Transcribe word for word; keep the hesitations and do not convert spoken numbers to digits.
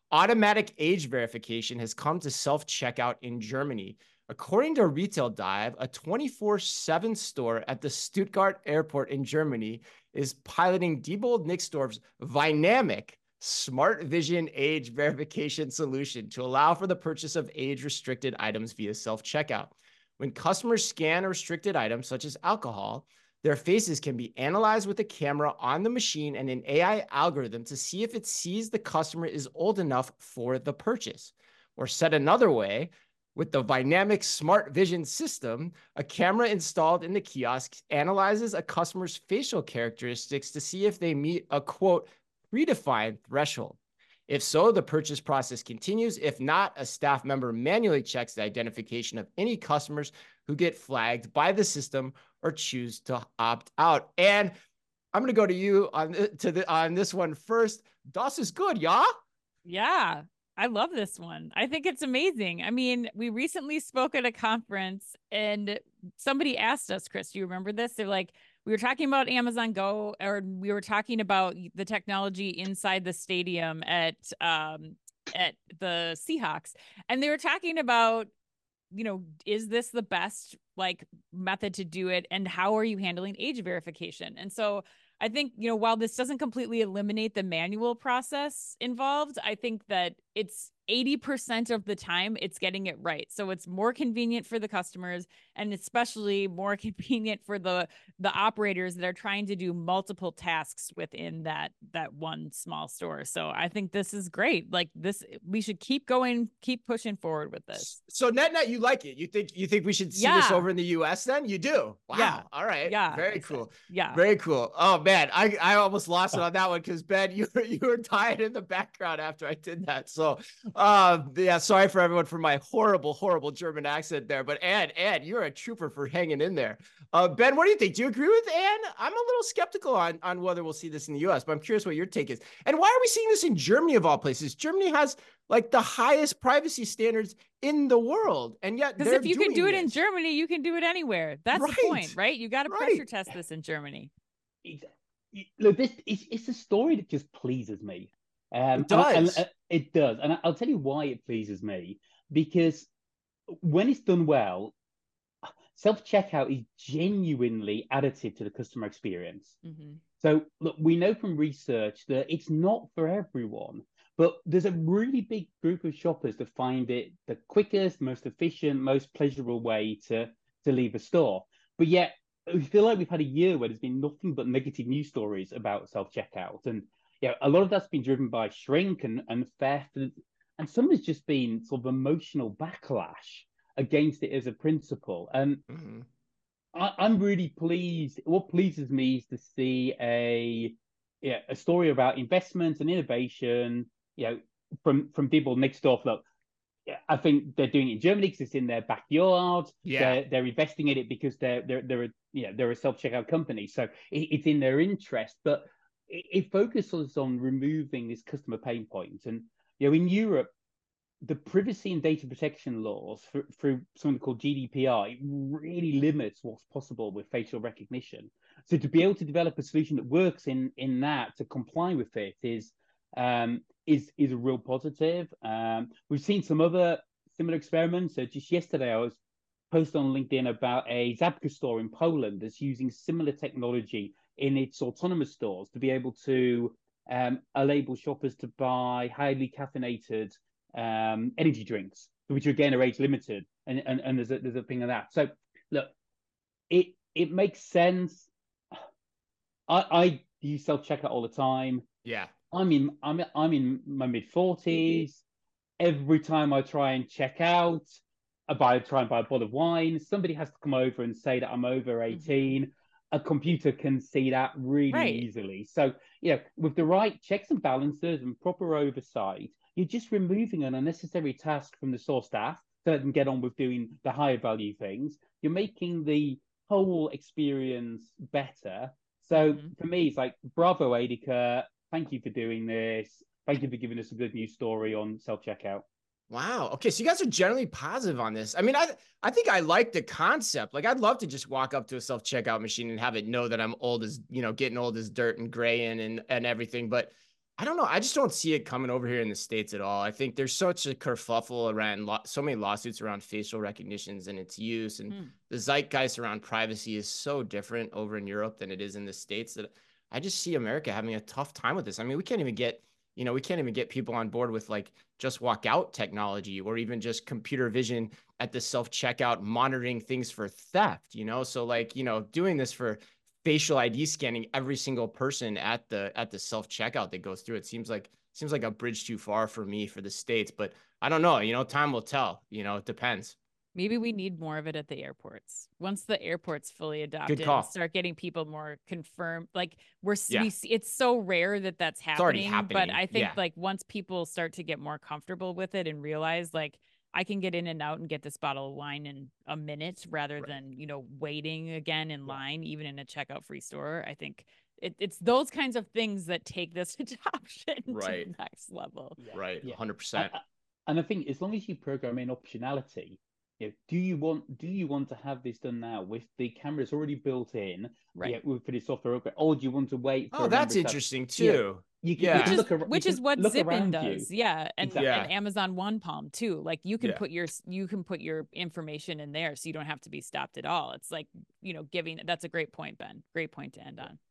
Automatic age verification has come to self-checkout in Germany. According to Retail Dive, a twenty-four seven store at the Stuttgart airport in Germany is piloting Diebold Nixdorf's Vynamic Smart Vision age verification solution to allow for the purchase of age-restricted items via self-checkout. When customers scan a restricted item, such as alcohol, their faces can be analyzed with a camera on the machine and an A I algorithm to see if it sees the customer is old enough for the purchase. Or said another way, with the Vynamic Smart Vision system, a camera installed in the kiosk analyzes a customer's facial characteristics to see if they meet a, quote, predefined threshold. If so, the purchase process continues. If not, a staff member manually checks the identification of any customers who get flagged by the system or choose to opt out. And I'm going to go to you on, to the, on this one first. Das is good, yeah? Yeah, I love this one. I think it's amazing. I mean, we recently spoke at a conference and somebody asked us, Chris, do you remember this? They're like, we were talking about Amazon Go, or we were talking about the technology inside the stadium at um, at the Seahawks, and they were talking about, you know, is this the best like method to do it, and how are you handling age verification? And so I think, you know, while this doesn't completely eliminate the manual process involved, I think that it's eighty percent of the time it's getting it right. So it's more convenient for the customers, and especially more convenient for the the operators that are trying to do multiple tasks within that that one small store. So I think this is great. Like this, we should keep going, keep pushing forward with this. So net net, you like it. You think you think we should see Yeah. this over in the U S then? You do. Wow. Yeah. All right. Yeah. Very I cool. said, yeah. Very cool. Oh man, I, I almost lost it on that one because Ben, you were you were dying in the background after I did that. So uh yeah, sorry for everyone for my horrible, horrible German accent there. But Ann, Ann, you're a trooper for hanging in there. Uh Ben, what do you think? Do you agree with Ann? I'm a little skeptical on, on whether we'll see this in the U S, but I'm curious what your take is. And why are we seeing this in Germany of all places? Germany has like the highest privacy standards in the world, and yet because if you can do it this. in Germany, you can do it anywhere. That's right. the point, right? You got to right. pressure test this in Germany. Look, this it's, it's a story that just pleases me. Um, it does. And, and, uh, it does, and I'll tell you why it pleases me. Because when it's done well, self-checkout is genuinely additive to the customer experience. Mm-hmm. So look, we know from research that it's not for everyone. But there's a really big group of shoppers that find it the quickest, most efficient, most pleasurable way to, to leave a store. But yet, we feel like we've had a year where there's been nothing but negative news stories about self-checkout. And yeah, a lot of that's been driven by shrink and, and theft. And, and some has just been sort of emotional backlash against it as a principle. And mm-hmm. I, I'm really pleased. What pleases me is to see a, yeah, a story about investment and innovation, you know, from from Diebold Nixdorf. Look, I think they're doing it in Germany because it's in their backyard. Yeah, they're, they're investing in it because they're they're they're a, you know, they're a self checkout company, so it, it's in their interest. But it, it focuses on removing this customer pain point. And you know, in Europe, the privacy and data protection laws for, through something called G D P R, it really limits what's possible with facial recognition. So to be able to develop a solution that works in in that to comply with it is um, is is a real positive. Um, we've seen some other similar experiments. So just yesterday, I was posted on LinkedIn about a Zabka store in Poland that's using similar technology in its autonomous stores to be able to um, enable shoppers to buy highly caffeinated um, energy drinks, which again are age limited, and and, and there's a there's a thing of that. So look, it it makes sense. I I use self checkout all the time. Yeah. I'm in I'm I'm in my mid forties. Every time I try and check out, I buy try and buy a bottle of wine. Somebody has to come over and say that I'm over eighteen. Mm-hmm. A computer can see that really right. easily. So, you know, with the right checks and balances and proper oversight, you're just removing an unnecessary task from the store staff so they can get on with doing the higher value things. You're making the whole experience better. So mm-hmm. for me, it's like, bravo, Edeka. Thank you for doing this. Thank you for giving us a good news story on self-checkout. Wow. Okay. So you guys are generally positive on this. I mean, I, I think I like the concept. Like, I'd love to just walk up to a self-checkout machine and have it know that I'm old as, you know, getting old as dirt and gray and, and, and everything. But I don't know. I just don't see it coming over here in the States at all. I think there's such a kerfuffle around lo- so many lawsuits around facial recognitions and its use, and Hmm. the zeitgeist around privacy is so different over in Europe than it is in the States that I just see America having a tough time with this. I mean, we can't even get, you know, we can't even get people on board with like just walk out technology or even just computer vision at the self-checkout monitoring things for theft, you know? So like, you know, doing this for facial I D scanning every single person at the at the self checkout that goes through. It seems like seems like a bridge too far for me for the States, but I don't know. You know, time will tell. You know, it depends. Maybe we need more of it at the airports. Once the airports fully adopt Good it call. and start getting people more confirmed, like we're Yeah. we see, it's so rare that that's It's already happening. But happening. I think Yeah. like once people start to get more comfortable with it and realize like I can get in and out and get this bottle of wine in a minute rather Right. than, you know, waiting again in Yeah. line, even in a checkout free store. I think it, it's those kinds of things that take this adoption Right. to the next level. Yeah. Right. Yeah. one hundred percent. And, and I think as long as you program in optionality, you know, do you want do you want to have this done now with the cameras already built in, Right. yeah, with for the software upgrade, or do you want to wait for Oh, a that's member to- interesting Yeah. too. You can, Yeah. you Which can is look ar- which you is can what look Zippin around does, you. yeah, and Exactly. and Amazon One Palm too. Like you can Yeah. put your you can put your information in there, so you don't have to be stopped at all. It's like, you know, giving. That's a great point, Ben. Great point to end on.